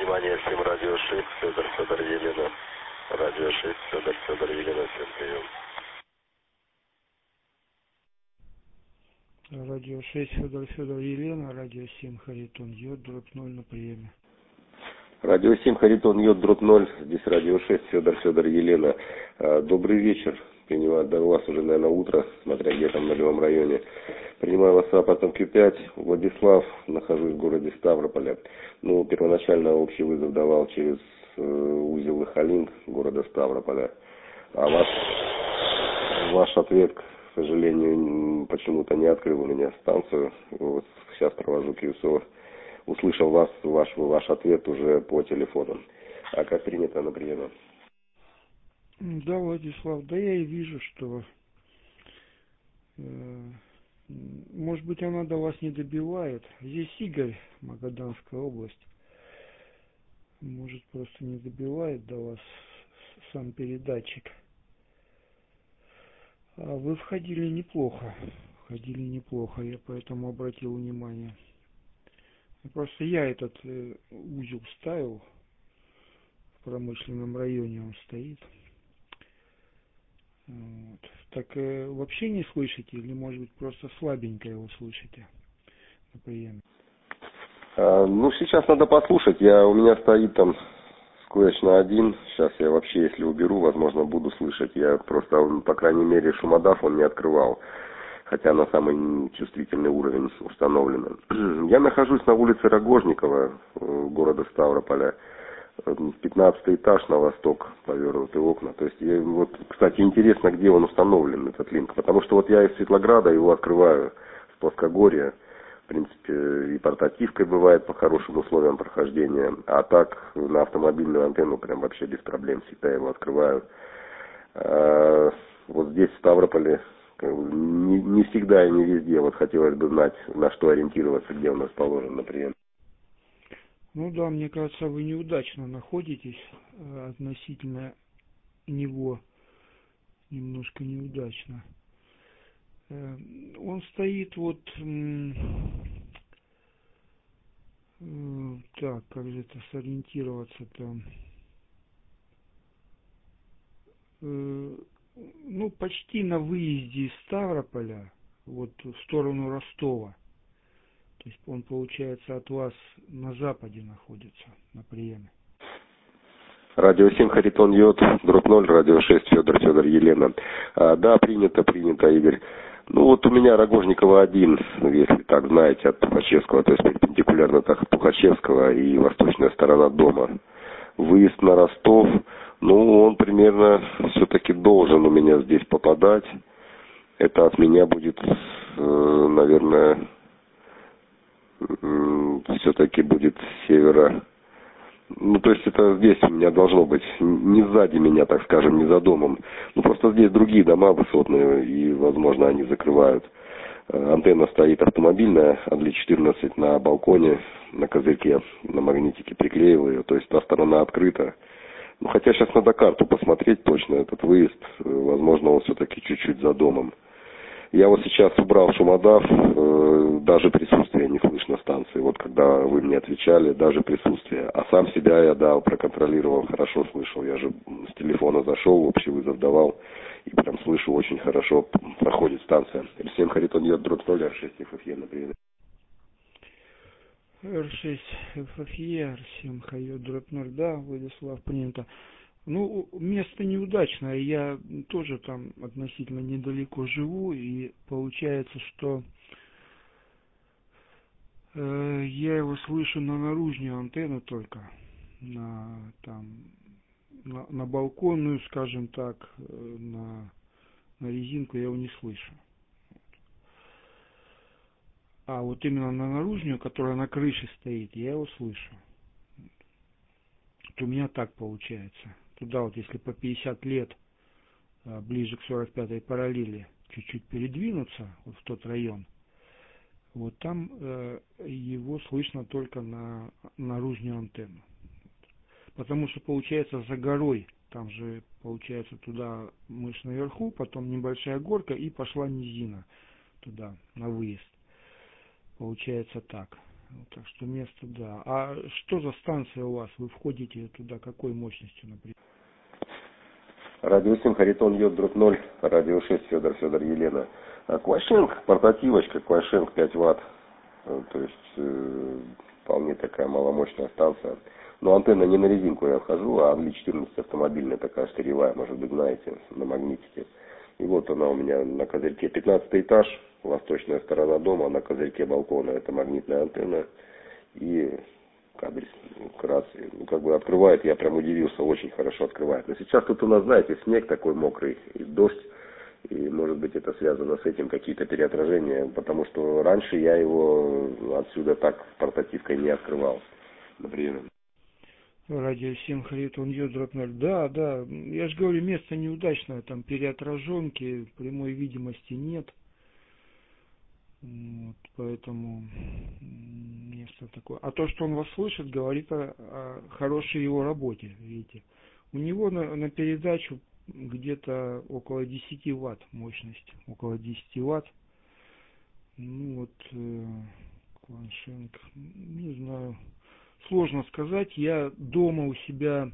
Внимание, 7, радио 6, Федор, Елена. Радио 6, Федор, Елена, всем прием. Радио 6, Федор, Елена, радио 7, Харитон, Йод, дробь 0 на приеме. Радио 7, Харитон, Йод, дробь 0, здесь радио 6, Федор, Елена. Добрый вечер. Принимаю, да, у вас уже, наверное, утро, смотря где там, на любом районе. Принимаю вас с аппаратом Q5. Владислав, нахожусь в городе Ставрополе. Ну, первоначально общий вызов давал через узел Ихалин города Ставрополя. А ваш ответ, к сожалению, почему-то не открыл у меня станцию. Вот сейчас провожу QSO. Услышал ваш ответ уже по телефону. А как принято на приеме? Да, Владислав, да я и вижу, что может быть она до вас не добивает. Здесь Игорь, Магаданская область. Может просто не добивает до вас сам передатчик. А вы входили неплохо. Я поэтому обратил внимание. Просто я этот узел ставил. В промышленном районе он стоит. Вот. Так вообще не слышите или может быть просто слабенько его слышите на приеме? Ну, сейчас надо послушать. У меня стоит там сквозь на 1. Сейчас я вообще, если уберу, возможно, буду слышать. Я просто, по крайней мере, шумодав он не открывал. Хотя на самый чувствительный уровень установлен. Я нахожусь на улице Рогожникова, города Ставрополя. 15 этаж, на восток повернуты окна. То есть, вот, кстати, интересно, где он установлен, этот линк. Потому что вот я из Светлограда его открываю с плоскогорья. В принципе, и портативкой бывает по хорошим условиям прохождения. А так, на автомобильную антенну прям вообще без проблем всегда его открываю. Вот здесь, в Ставрополе, не всегда и не везде. Вот хотелось бы знать, на что ориентироваться, где у нас положен, например. Ну да, мне кажется, вы неудачно находитесь относительно него. Немножко неудачно. Он стоит вот... Так, как же это сориентироваться там? Ну, почти на выезде из Ставрополя, вот в сторону Ростова. То есть он, получается, от вас на западе находится, на приеме. Радио 7, Харитон Йод, дробь 0, радио 6, Федор, Елена. Да, принято, Игорь. Ну вот у меня Рогожникова 1, если так знаете, от Тухачевского, то есть перпендикулярно так от Тухачевского и восточная сторона дома. Выезд на Ростов, ну он примерно все-таки должен у меня здесь попадать. Это от меня будет, наверное, все-таки будет с севера. Ну, то есть это здесь у меня должно быть, не сзади меня, так скажем, не за домом. Ну, просто здесь другие дома высотные, и, возможно, они закрывают. Антенна стоит автомобильная, АДЛИ-14 на балконе, на козырьке, на магнитике приклеил ее, то есть та сторона открыта. Ну, хотя сейчас надо карту посмотреть точно, этот выезд, возможно, он все-таки чуть-чуть за домом. Я вот сейчас убрал шумодав, даже присутствие не слышно станции. Вот когда вы мне отвечали, даже присутствие. А сам себя я, да, проконтролировал, хорошо слышал. Я же с телефона зашел, общий вызов давал. И прям слышу, очень хорошо проходит станция. L7 Харитон Йод, дробь 0, R6 FFE, например. R6 FFE, R7 Хайо, дробь 0, да, Владислав, принято. Ну, место неудачное, я тоже там относительно недалеко живу, и получается, что я его слышу на наружную антенну только, на балконную, скажем так, на резинку я его не слышу. А вот именно на наружную, которая на крыше стоит, я его слышу. Вот у меня так получается. Туда вот если по 50 лет, ближе к 45-й параллели, чуть-чуть передвинуться, вот в тот район, вот там его слышно только на наружную антенну. Потому что получается за горой, там же получается туда мышь наверху, потом небольшая горка и пошла низина туда, на выезд. Получается так. Так что место, да. А что за станция у вас? Вы входите туда какой мощностью, например? Радио 7, Харитон, Йод, дробь 0, радио 6, Федор, Елена. Квашенк, портативочка, Квашенк 5 ватт. То есть вполне такая маломощная станция. Но антенна не на резинку я вхожу, а Англи-14 автомобильная такая штыревая, может быть, знаете, на магнитике. И вот она у меня на козырьке. 15 этаж, восточная сторона дома, на козырьке балкона. Это магнитная антенна. И кабель к рации. Ну, как бы открывает, я прям удивился, очень хорошо открывает. Но сейчас тут у нас, знаете, снег такой мокрый, и дождь. И, может быть, это связано с этим, какие-то переотражения. Потому что раньше я его отсюда так портативкой не открывал, например. Радио 7, Харитон, Йод, дробь 0. Да, да, я же говорю, место неудачное, там переотраженки, прямой видимости нет. Вот, поэтому место такое. А то, что он вас слышит, говорит о хорошей его работе, видите. У него на передачу где-то около 10 ватт мощность, около 10 ватт. Ну вот, Квашенк, не знаю. Сложно сказать, я дома у себя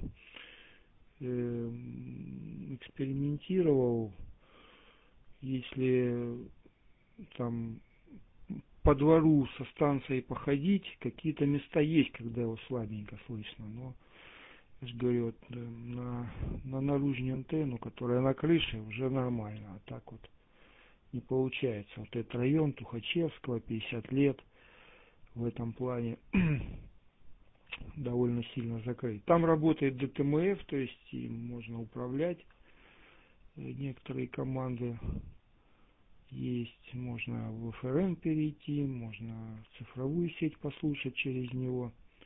экспериментировал, если там по двору со станцией походить, какие-то места есть, когда его слабенько слышно, но, я же говорю, вот, на наружную антенну, которая на крыше, уже нормально, а так вот не получается. Вот этот район Тухачевского, 50 лет, в этом плане довольно сильно закрыт. Там работает ДТМФ, то есть им можно управлять. Некоторые команды есть, можно в ФРМ перейти, можно цифровую сеть послушать через него.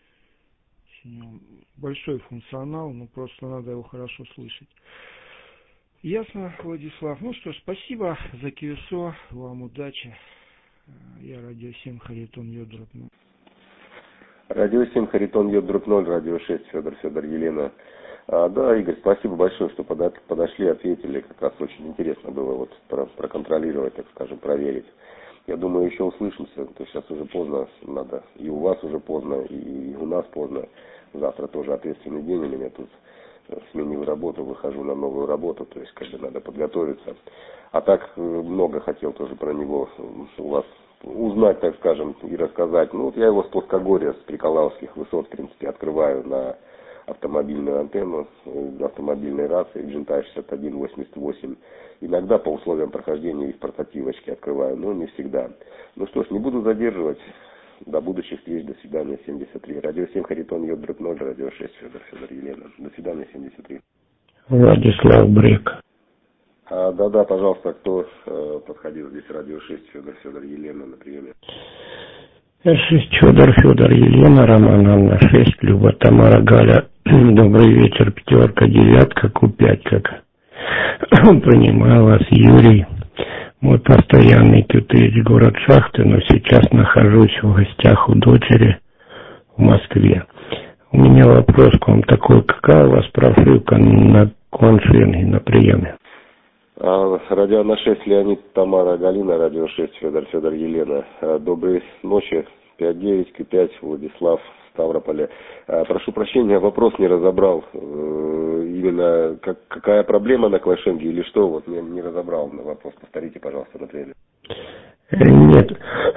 Большой функционал, но просто надо его хорошо слышать. Ясно, Владислав. Ну что ж, спасибо за QSO, вам удачи. Я радио 7, Харитон, Йод, дробь 0. Радио 7, Харитон, Йод, дробь 0, радио 6, Федор, Елена. Да, Игорь, спасибо большое, что подошли, ответили. Как раз очень интересно было вот проконтролировать, так скажем, проверить. Я думаю, еще услышимся. То есть сейчас уже поздно надо. И у вас уже поздно, и у нас поздно. Завтра тоже ответственный день у меня тут. Сменил работу, выхожу на новую работу. То есть как бы надо подготовиться. А так много хотел тоже про него у вас узнать, так скажем, и рассказать. Ну вот я его с плоскогорья, с Приколавских высот, в принципе, открываю на автомобильную антенну, автомобильной рации Джинтай 6188. Иногда по условиям прохождения их портативочки открываю, но не всегда. Ну что ж, не буду задерживать. До будущих встреч. До свидания, 73. Радио 7, Харитон, Йод, дробь 0, радио 6, Федор, Елена. До свидания, 73. Владислав Брик. Да, пожалуйста, кто подходил здесь, радио 6, Федор, Елена на приеме. 6, Федор, Елена, Роман, Анна, 6, Люба, Тамара, Галя. Добрый вечер, 5, 9, Q5, как понимаю вас, Юрий. Мой постоянный QTH, город Шахты, но сейчас нахожусь в гостях у дочери в Москве. У меня вопрос к вам такой, какая у вас прошивка на Квашенке на приеме? Радио на 6, Леонид, Тамара, Галина, радио 6, Федор, Елена. Доброй ночи, 5-9, Q5, Владислав, Ставрополе. Прошу прощения, вопрос не разобрал. Именно какая проблема на Квашенке или что? Вот не разобрал на вопрос. Повторите, пожалуйста, на время. Нет.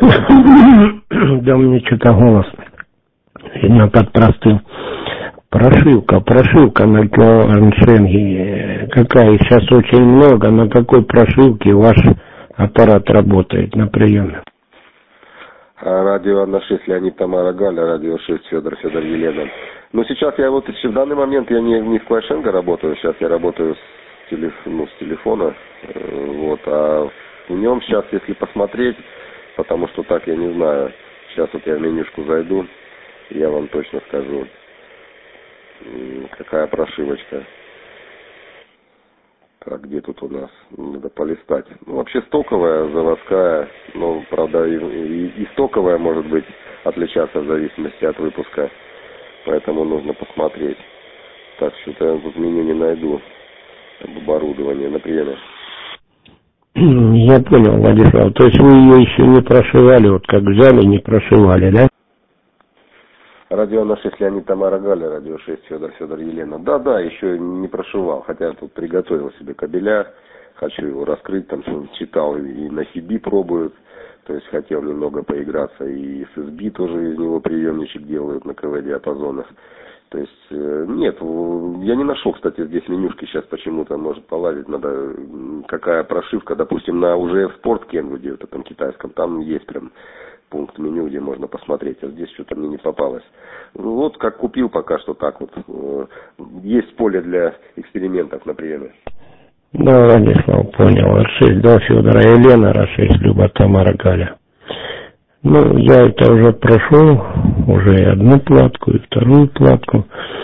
Да у меня что-то голос, видно, под простым. Прошивка на Квашенке. Какая? Сейчас очень много. На какой прошивке ваш аппарат работает на приеме? Радио на 6, Леонид, Тамара, Галя, радио 6, Федор, Елена. Но сейчас я вот в данный момент я не в Квашенко работаю, сейчас я работаю с телефона. Вот, а в нем сейчас, если посмотреть, потому что так я не знаю, сейчас вот я в менюшку зайду, я вам точно скажу, какая прошивочка. Так, где тут у нас? Надо полистать. Ну, вообще стоковая, заводская, но, правда, и стоковая может быть отличаться в зависимости от выпуска. Поэтому нужно посмотреть. Так, что-то я тут меню не найду. Оборудование, например. Я понял, Владислав. То есть вы ее еще не прошивали, вот как взяли, не прошивали, да? Радио на 6 Леонид Тамара Галя, радио 6 Федор Елена. Да, еще не прошивал, хотя тут приготовил себе кабеля, хочу его раскрыть, там читал и на CB пробуют, то есть хотел немного поиграться, и с SB тоже из него приемничек делают на КВ-диапазонах. То есть нет, я не нашел, кстати, здесь менюшки сейчас почему-то, может полазить, надо, какая прошивка, допустим, на уже в Sport Kenwood, это там китайском, там есть прям пункт меню, где можно посмотреть, а здесь что-то мне не попалось. Вот как купил пока что так вот. Есть поле для экспериментов на приеме. Да, Владислав, понял. R6 до Федора Елена, R6 Люба Тамара Галя. Ну, я это уже прошел, уже и одну платку, и вторую платку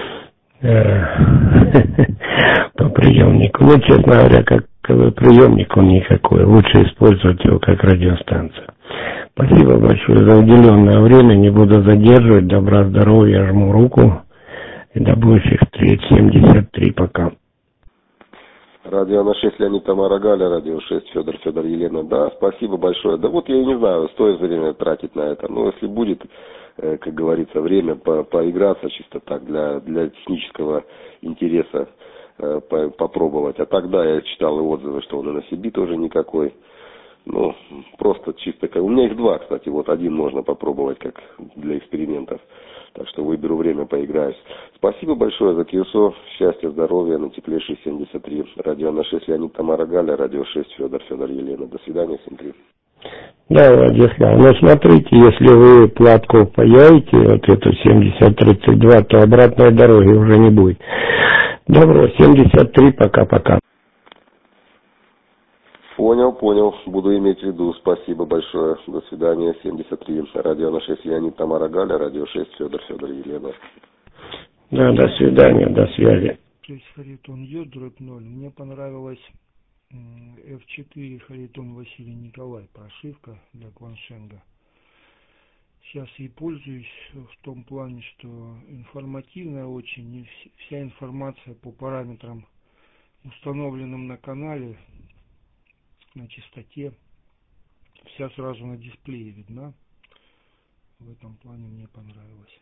по приемнику. Ну, честно говоря, как приемник он никакой, лучше использовать его как радиостанцию. Спасибо большое за уделенное время, не буду задерживать, добра, здоровья, жму руку и до будущих встреч. 73, пока. Радио на 6 Леонид Тамара Галя, радио 6 Федор Елена. Да, спасибо большое. Да вот я и не знаю, стоит время тратить на это. Но если будет, как говорится, время поиграться чисто так для технического интереса попробовать. А тогда я читал и отзывы, что он и на CB тоже никакой. Ну, просто чисто как... У меня их два, кстати. Вот один можно попробовать как для экспериментов. Так что выберу время, поиграюсь. Спасибо большое за QSO. Счастья, здоровья, на теплейший 73. Радио на 6 Леонид Тамара Галя, радио 6 Федор Елена. До свидания, 73. Да, Владислав, ну смотрите, если вы платку паяете, вот эту 7032, то обратной дороги уже не будет. Добро, 73, пока-пока. Понял. Буду иметь в виду. Спасибо большое. До свидания. 73. Радио на 6 Леонид Тамара Галя. Радио 6 Федор Елена. Да, до свидания. До связи. То есть Харитон J, дробь 0. Мне понравилась F4 Харитон Василий Николай. Прошивка для Кваншенга. Сейчас и пользуюсь в том плане, что информативная очень. И вся информация по параметрам, установленным на канале, на частоте, вся сразу на дисплее видна. В этом плане мне понравилось.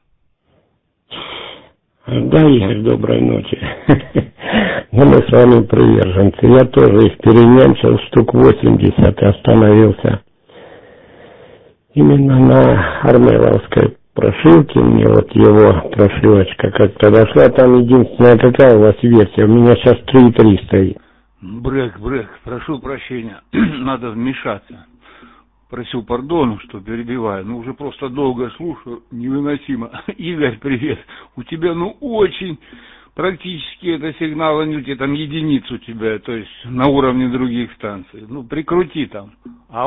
Да, Игорь, доброй ночи. Ну, мы с вами приверженцы. Я тоже экспериментил штук 80 и остановился именно на армеловской прошивке. Мне вот его прошивочка как-то дошла. Там единственная, какая у вас версия? У меня сейчас 3.3 стоит. Брек, прошу прощения, надо вмешаться. Просил пардону, что перебиваю, но уже просто долго слушаю, невыносимо. Игорь, привет. У тебя, очень практически это сигнал анюти, там единиц у тебя, то есть на уровне других станций. Прикрути там. А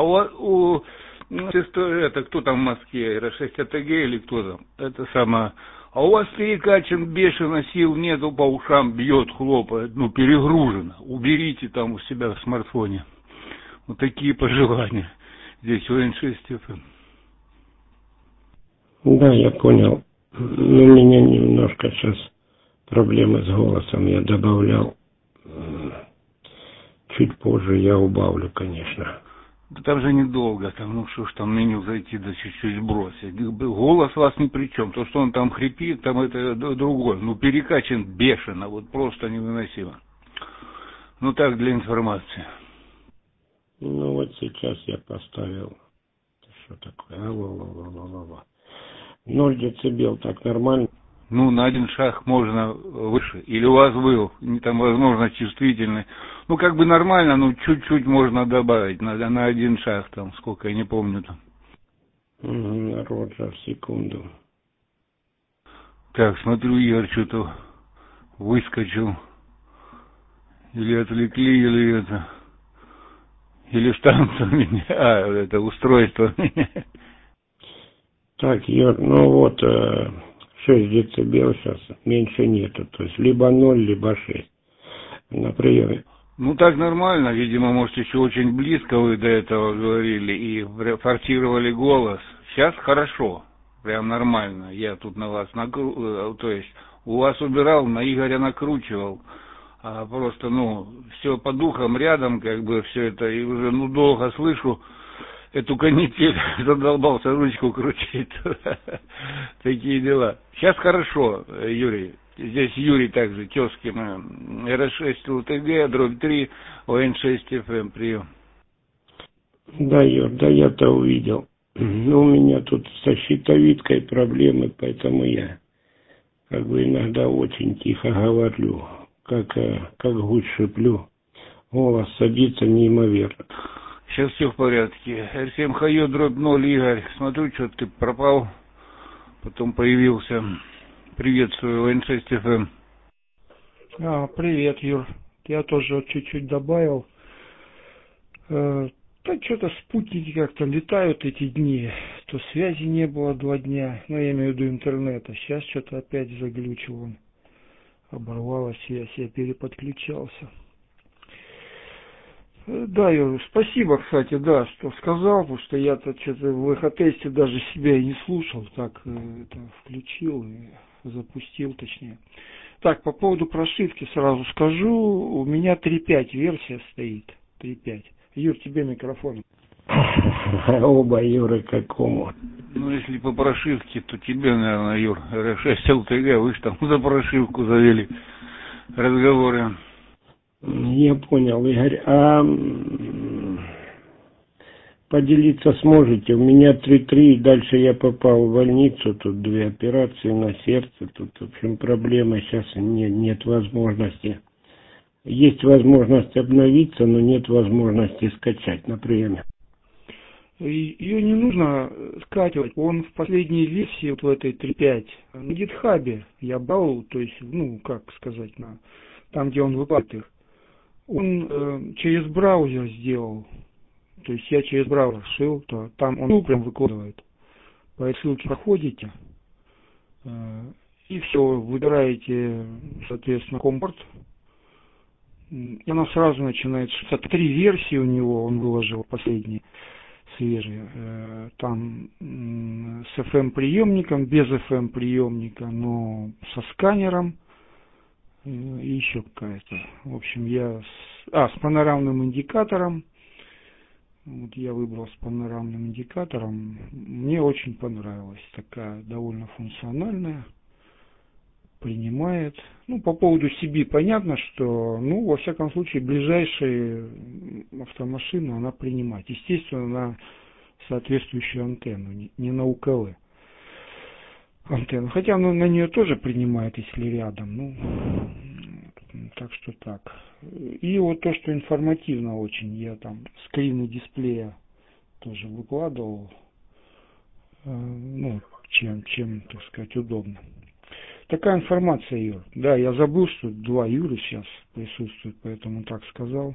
это кто там в Москве, R6 АТГ или кто там? Это самое... А у вас перекачан бешено, сил нету, по ушам бьет, хлопает, перегружено. Уберите там у себя в смартфоне. Вот такие пожелания. Здесь ОН6 FM. Да, я понял. У меня немножко сейчас проблемы с голосом. Я добавлял. Чуть позже я убавлю, конечно. Да там же недолго, что ж там меню зайти, да чуть-чуть бросить. Голос вас ни при чем. То, что он там хрипит, там это другое. Перекачан бешено, вот просто невыносимо. Так для информации. Вот сейчас я поставил. Что такое? Алло. 0 децибел, так нормально? На один шаг можно выше. Или у вас был, там, возможно, чувствительный. Нормально, чуть-чуть можно добавить. На один шаг, там, сколько, я не помню там. Роджер, секунду. Так, смотрю, Игорь что-то выскочил. Или отвлекли, или это... Или станция меня. Это устройство меня. Так, Юр, 6 децибел сейчас меньше нету. То есть либо 0, либо 6 на приеме. Так нормально. Видимо, может, еще очень близко вы до этого говорили и форсировали голос. Сейчас хорошо. Прям нормально. Я тут на вас то есть у вас убирал, на Игоря накручивал. А просто, все по духам рядом, все это, и уже, долго слышу эту канитель, задолбался ручку крутить. Такие дела. Сейчас хорошо, Юрий. Здесь Юрий также, Тёскин, РС6 ЛТГ, дробь 3, ОН6 ФМ, прием. Да, Юр, да я-то увидел. Но у меня тут со щитовидкой проблемы, поэтому я как бы иногда очень тихо говорю, как гусь шиплю. Голос садится неимоверно. Сейчас все в порядке. Р7 Хайо, дробь 0, Игорь. Смотрю, что ты пропал, потом появился. Приветствую, ОН6 ФМ. Привет, Юр. Я тоже вот чуть-чуть добавил. Да что-то спутники как-то летают эти дни. То связи не было 2 дня. Ну, я имею в виду интернета. Сейчас что-то опять заглючил он. Оборвалась связь, я переподключался. Да, Юр, спасибо, кстати, да, что сказал, потому что я-то что-то в эхотесте даже себя и не слушал. Так, это включил и запустил, точнее. Так, по поводу прошивки сразу скажу. У меня 3.5 версия стоит. 3.5. Юр, тебе микрофон. Оба Юры какому? Ну, если по прошивке, то тебе, наверное, Юр, РС6 ЛТГ, вы же там за прошивку завели разговоры. Я понял, Игорь. Поделиться сможете? У меня 3.3, и дальше я попал в больницу, тут 2 операции на сердце, тут, в общем, проблема, сейчас нет возможности. Есть возможность обновиться, но нет возможности скачать на приеме. Ее не нужно скачивать. Он в последней версии, вот в этой 3.5, на GitHub я брал, то есть, ну, как сказать, там, где он выкладывает их. Он через браузер сделал. То есть я через браузер шил, то там он прям выкладывает. По этой ссылке проходите, и все, выбираете, соответственно, компорт. И она сразу начинает шиться. 3 версии у него он выложил, последние, свежие. Там с FM-приемником, без FM-приемника, но со сканером. И еще какая-то. В общем, я с панорамным индикатором. Вот я выбрал с панорамным индикатором. Мне очень понравилась. Такая довольно функциональная. Принимает. Ну, по поводу CB понятно, что, ну, во всяком случае, ближайшие автомашины она принимает. Естественно, на соответствующую антенну, не на УКВ антенну. Хотя на нее тоже принимает, если рядом. Ну, так что так. И вот то, что информативно очень. Я там скрины дисплея тоже выкладывал. Ну, чем, так сказать, удобно. Такая информация, Юр. Да, я забыл, что 2 Юры сейчас присутствуют, поэтому так сказал.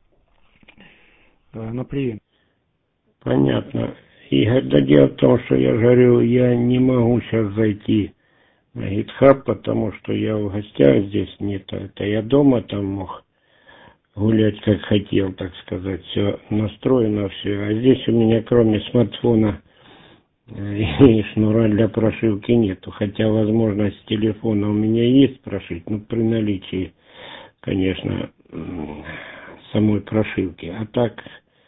На прием. Понятно. Игорь, да дело в том, что я говорю, я не могу сейчас зайти на GitHub, потому что я в гостях здесь нет. Это я дома там мог гулять как хотел, так сказать. Все настроено, все. А здесь у меня кроме смартфона и шнура для прошивки нету. Хотя возможность телефона у меня есть прошить, но при наличии, конечно, самой прошивки. А так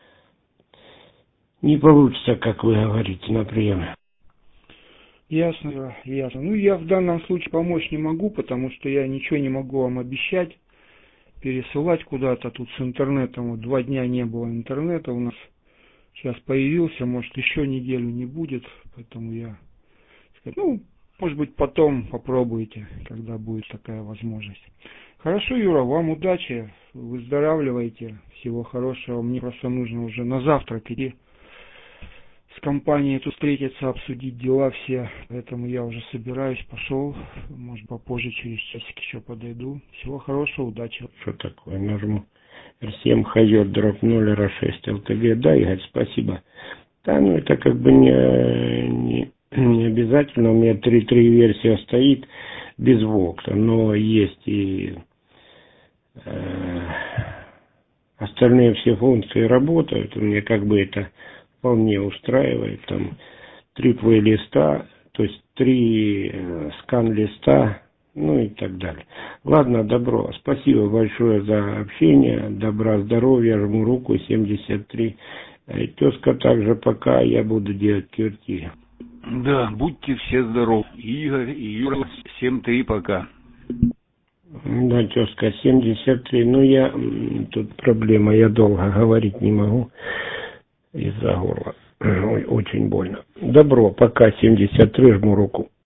не получится, как вы говорите, на приеме. Ясно, ясно. Ну, я в данном случае помочь не могу, потому что я ничего не могу вам обещать. Пересылать куда-то. Тут с интернетом вот 2 дня не было интернета у нас. Сейчас появился, может, еще неделю не будет. Поэтому я, ну, может быть, потом попробуйте, когда будет такая возможность. Хорошо, Юра, вам удачи. Выздоравливайте. Всего хорошего. Мне просто нужно уже на завтрак идти. С компанией тут встретиться, обсудить дела все. Поэтому я уже собираюсь, пошел. Может, попозже, через часик еще подойду. Всего хорошего, удачи. Что такое? Нажму R7 Хайо, дробь 0, R6 ЛТГ. Да, Игорь, спасибо. Да, ну это как бы не обязательно. У меня 3.3 версия стоит без вокса, но есть и остальные все функции работают. У меня как бы это вполне устраивает. Там 3 плейлиста, то есть 3 скан листа, ну и так далее. Ладно, добро. Спасибо большое за общение. Добра, здоровья, жму руку, 73. Тезка также пока я буду делать QRT. Да, будьте все здоровы. Игорь и Юра, 7-3 пока. Да, тезка, 73. Ну, тут проблема, я долго говорить не могу из-за горла. Ой, очень больно. Добро, пока 73, жму руку.